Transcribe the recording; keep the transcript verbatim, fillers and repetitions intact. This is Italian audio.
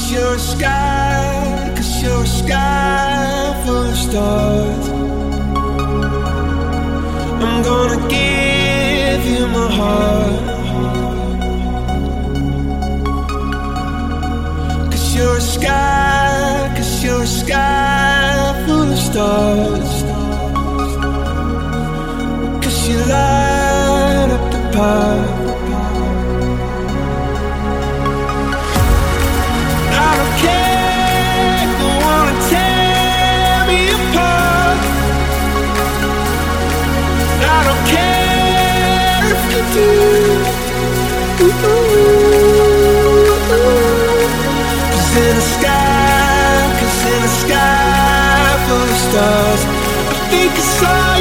you're a sky, cause you're a sky full of stars. I'm gonna give you my heart, cause you're a sky, cause you're a sky full of stars. Cause you light up the path. I don't care if you wanna tear me apart. I don't care if you do. Cause in the sky, cause in the sky full of stars, I think it's all